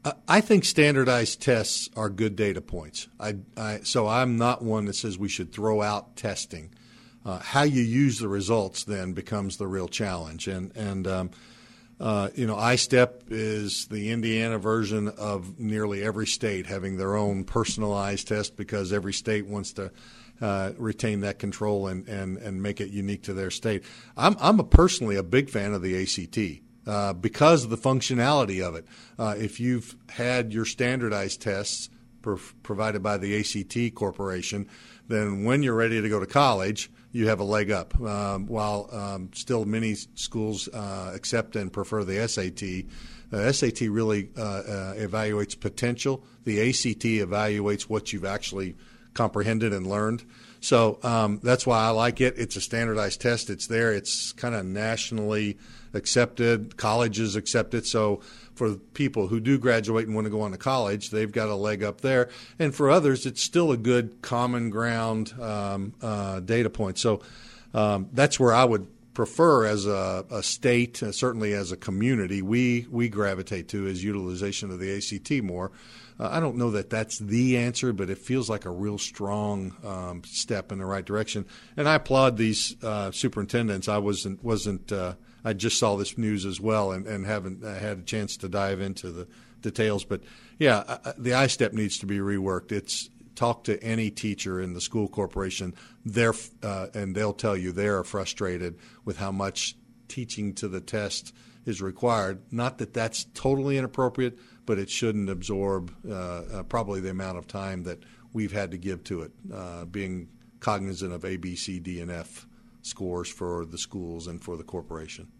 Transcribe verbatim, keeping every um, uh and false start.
I think standardized tests are good data points. I, I, so I'm not one that says we should throw out testing. Uh, how you use the results then becomes the real challenge. And, and um, uh, you know, I STEP is the Indiana version of nearly every state having their own personalized test because every state wants to uh, retain that control and, and, and make it unique to their state. I'm, I'm a personally a big fan of the A C T. Uh, because of the functionality of it. Uh, if you've had your standardized tests per- provided by the A C T Corporation, then when you're ready to go to college, you have a leg up. Um, while um, still many schools uh, accept and prefer the S A T, the S A T really uh, uh, evaluates potential. The A C T evaluates what you've actually comprehended and learned. So um, that's why I like it. It's a standardized test. It's there. It's kind of nationally accepted. Colleges accept it. So for people who do graduate and want to go on to college, they've got a leg up there. And for others, it's still a good common ground um, uh, data point. So um, that's where I would prefer as a, a state, uh, certainly as a community, we, we gravitate to is utilization of the A C T more. Uh, I don't know that that's the answer, but it feels like a real strong um, step in the right direction. And I applaud these uh, superintendents. I wasn't wasn't uh, I just saw this news as well, and, and haven't uh, had a chance to dive into the details. But yeah, uh, the I STEP needs to be reworked. It's talk to any teacher in the school corporation. They're uh, and they'll tell you they are frustrated with how much teaching to the test is required. Not that that's totally inappropriate, but it shouldn't absorb uh, uh, probably the amount of time that we've had to give to it, uh, being cognizant of A, B, C, D, and F scores for the schools and for the corporation.